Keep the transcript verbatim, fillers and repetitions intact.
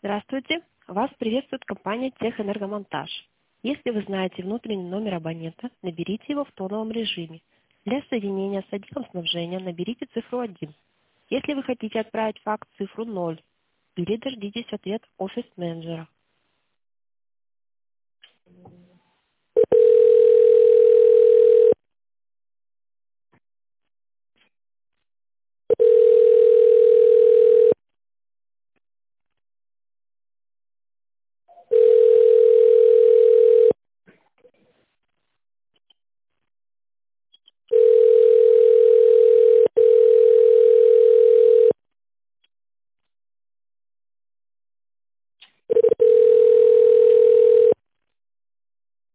Здравствуйте. Вас приветствует компания Техэнергомонтаж. Если вы знаете внутренний номер абонента, наберите его в тоновом режиме. Для соединения с отделом снабжения наберите цифру один. Если вы хотите отправить факс, цифру ноль. Или дождитесь ответ офис-менеджера.